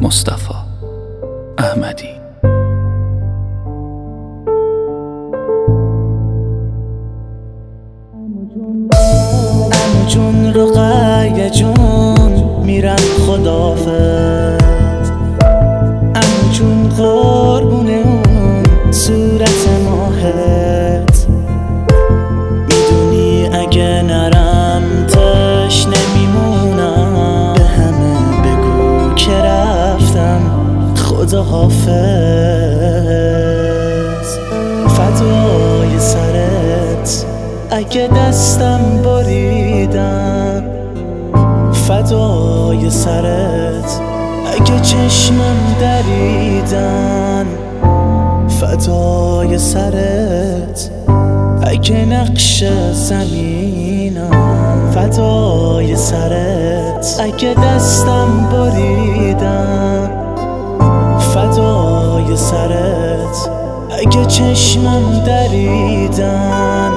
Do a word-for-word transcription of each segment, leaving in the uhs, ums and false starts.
مصطفی احمدی. عمو جون رقیه جون میرم خداحافظ. عمو جون قربون اون صورت ماهت، میدونی اگه نرم تش نمیمونم. به همه بگو که رفتم خداحافظ. فدای سرت اگه دستم بریدم، فدای سرت اگه چشمم دریدن، فدای سرت اگه نقش زمینم، فدای سرت اگه دستم بریدم، فدای سرت اگه چشمم دریدن،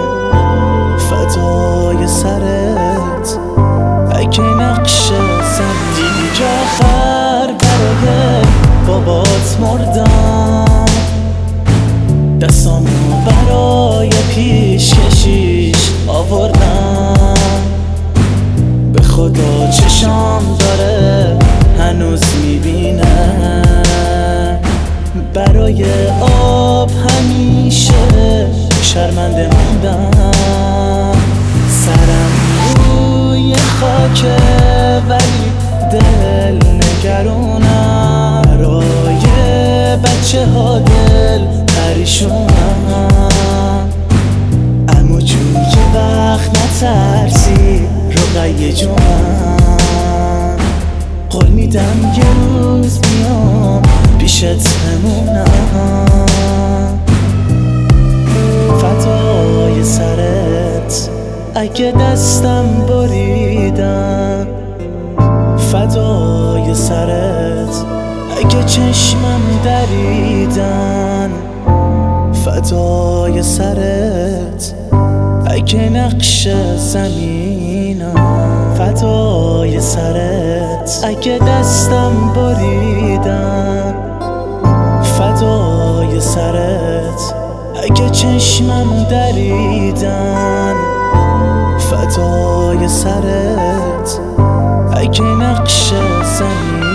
فدای سرت اگه نقش زمین. دیدی که آخر برای بابات مردم، دستامو برای پیش کشیش آوردم. به خدا چشام داره هنوز میبینه، برای آب همیشه شرمنده موندم. سرم روی خاکه ولی دل نگرونم، برای بچه ها دل پریشونم. عمو جون یه وقت نترسی رقیه جونم، قول میدم یه روز بیام پیشت بمونم. فدای سرت اگه دستم بریدم، فدای سرت اگه چشمم دریدن، فدای سرت اگه نقش زمینم، فدای سرت اگه دستم بریدم، فدای سرت اگه چشمم دریدن، فدای سرت اگه نقش زمین.